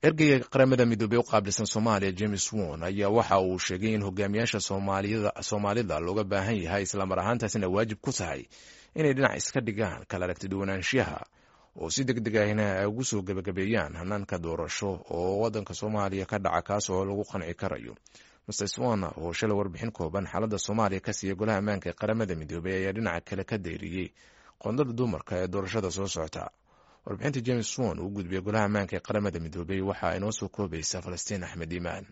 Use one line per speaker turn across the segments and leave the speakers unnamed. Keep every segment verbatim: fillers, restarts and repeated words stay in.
ergeyga qaramada midoobey u qaabilsan Soomaaliya James Won ayaa waxa uu sheegay in hogaamiyaasha Soomaalida Soomaalida looga baahan yahay isla mar ahaantaasina waajib ku tahay inay dhinac iska dhigaan kala aragti duwanaanshiyaha oo si degdeg ahna ay ugu soo gabagabeeyaan hanaanka doorasho oo wadanka Soomaaliya ka dhaca kaas oo lagu qanci karayo. mister Swan oo shalay warbixin kooban xaaladda Soomaaliya ka siiyay golaha ammaanka ee qaramada midoobey ayaa dhinaca kale ka deeriyay qoondada dumarka ee doorashada soo socota. warbixinta James Swan uu gudbiyay golaha ammaanka ee qaramada midoobey waxa ay noo soo koobaysaa Falastiin Axmed Imaan.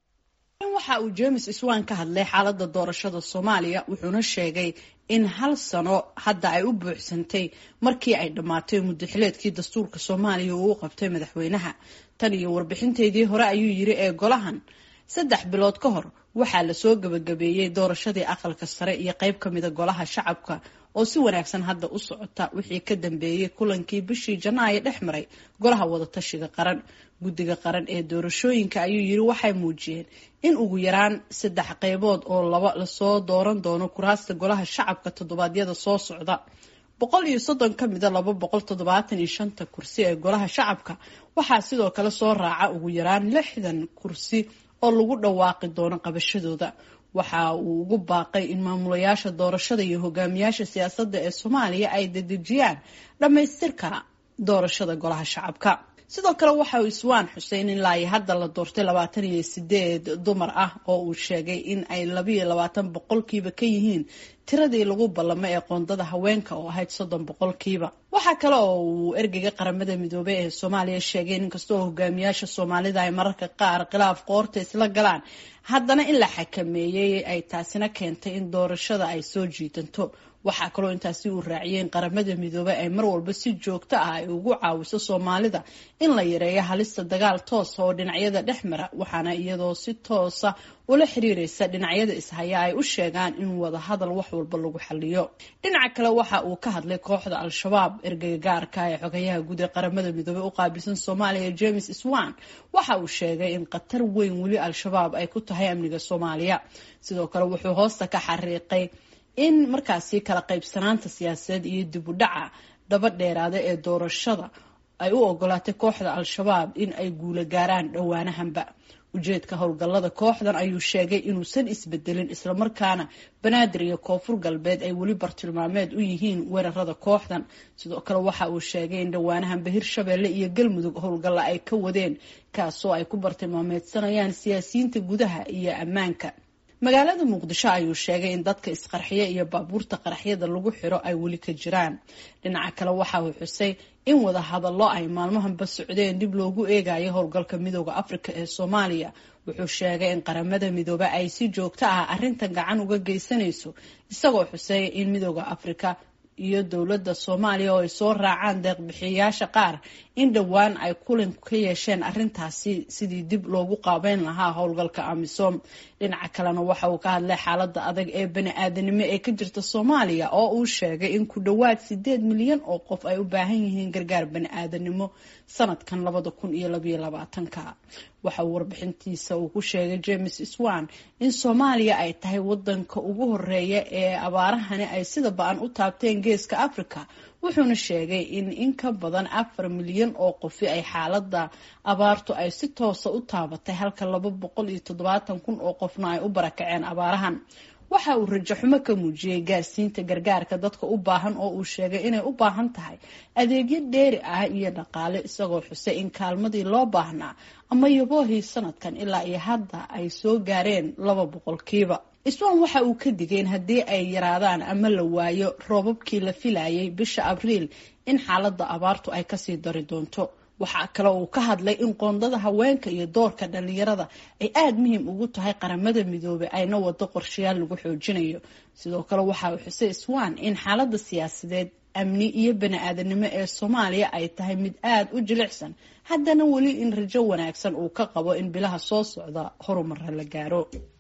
waxa uu James Swan ka hadlay xaaladda doorashada Soomaaliya wuxuuna sheegay in hal sano hadda ay u buuxsantay markii ay dhamaatay muddaxileedkii dastuurka Soomaaliya uu qabtay madaxweynaha. tan iyo warbixinteedii hore ayuu yiri ee golahan saddex bilood ka hor waxaa la soo gabagabeeyay doorashadii aqalka sare iyo qayb ka mid ah golaha shacabka oo si wanaagsan hadda u socota wixii ka dambeeyay kulankii bishii Janaayo dhex maray golaha wada tashiga qaran. guddiga qaran ee doorashooyinka ayuu yiri waxay muujiyeen in ugu yaraan saddex qaybood oo laba la soo dooran doono kuraasta golaha shacabka toddobaadyada soo socda. boqol iyo soddon ka mid ah laba boqol toddobaatan iyo shan kursi ee golaha shacabka waxaa sidoo kale soo raaca ugu yaraan lixdan kursi oo lagu dhawaaqi doono qabashadooda. waxa uu ugu baaqay in maamulayaasha doorashada iyo hogaamiyaasha siyaasadda ee Soomaaliya ay dedejiyaan dhamaystirka doorashada golaha shacabka. sidoo kale waxa uu Swan Xuseen in ilaa hadda la doortay labaatan iyo sideed dumar ah oo uu sheegay in ay laba iyo labaatan boqolkiiba ka yihiin tiradii lagu ballamay ee qoondada haweenka oo ahayd soddon boqolkiiba. waxa kale oo uu ergeyga qaramada midoobey ee Soomaaliya sheegay in kastoo hogaamiyaasha Soomaalida ay mararka qaar khilaaf qoorta isla galaan haddana in la xakameeyay ay taasina keentay in doorashada ay soo jiidanto. waxaa kaloo intaasi uu raaciyay in qaramada midoobey ay mar walba si joogto ah ay ugu caawiso Soomaalida in la yareeyo halista dagaal toos oo dhinacyada dhex mara waxaana iyadoo si toosa ula xiriiraysa dhinacyada ishaya ay u sheegaan in wada hadal wax walba lagu xaliyo. dhinaca kale waxa uu ka hadlay kooxda Al-Shabaab. ergeyga gaarka ee xogayaha guud ee qaramada midoobey u qaabilsan Soomaaliya James Swan waxa uu sheegay in qatar weyn weli Al-Shabaab ay ku tahay amniga Soomaaliya. sidoo kale wuxuu hoosta ka xariiqay in markaasi kala qaybsanaanta siyaasadeed iyo dib u dhaca daba dheeraada ee doorashada ay u ogolaatay kooxda Al-Shabaab in ay guula gaaraan dhowaanahanba. ujeedka howlgallada kooxdan ayuu sheegay inuusan isbedelin isla markaana Banaadir iyo Koonfur Galbeed ay weli bartilmaameed u yihiin weerarada kooxdan. sidoo kale waxa uu sheegay in dhowaanahanba Hirshabeelle iyo Galmudug howlgalla ay ka wadeen kaasoo ay ku bartilmaameedsanayaan siyaasiyiinta gudaha iyo ammaanka. magaalada Muqdisho ayuu sheegay in dadka isqarxiya iyo baabuurta qaraxyada lagu xiro ay weli ka jiraan. dhinaca kale waxa uu xusay in wada hadallo ay maalmahanba socdeen dib loogu eegayo howlgalka midowga Afrika ee Soomaaliya. wuxuu sheegay in qaramada midoobey ay si joogto ah arrintan gacan uga geysanayso isagoo xusay in midowga Afrika iyo dowladda Soomaaliya oo ay soo raacaan deeq bixiyayaasha qaar in dhawaan ay kulan ka yeesheen arrintaasi sidii dib loogu qaabeyn lahaa howlgalka AMISOM. dhinaca kalena waxa uu ka hadlay xaaladda adag ee bani'aadanimo ee ka jirta Soomaaliya oo uu sheegay in ku dhawaad sideed milyan oo qof ay u baahan yihiin gargaar bani'aadanimo sanadkan labada kun iyo laba iyo labaatanka. waxa uu warbixintiisa uu ku sheegay James Swan in Soomaaliya ay tahay wadanka ugu horeeya ee abaarahani ay sida ba'an u taabteen geeska Afrika. wuxuuna sheegay in in ka badan afar milyan oo qof ay xaaladda abaartu ay si toos ah u taabatay halka laba boqol iyo toddobaatan kun oo qofna ay u barakaceen abaarahan. waxa uu rajo xumo ka muujiyay gaarsiinta gargaarka dadka u baahan oo uu sheegay inay u baahan tahay adeegyo dheeri ah iyo dhaqaale isagoo xusay in kaalmadii loo baahnaa ama yaboohii sanadkan ilaa iyo hadda ay soo gaareen laba boqolkiiba. Swan waxa uu ka digay in haddii ay yaraadaan ama la waayo roobabkii la filayay bisha Abriil in xaaladda abaartu ay kasii dari doonto. waxa kale oo uu ka hadlay in qoondada haweenka iyo doorka dhalinyarada ay aad muhiim ugu tahay qaramada midoobey ayna wado qorshayaal lagu xoojinayo. sidoo kale waxa uu xusay Swan in xaaladda siyaasadeed amni iyo bani'aadanimo ee Soomaaliya ay tahay mid aad u jilicsan haddana weli in rajo wanaagsan uu ka qabo in bilaha soo socda horumar la gaaro.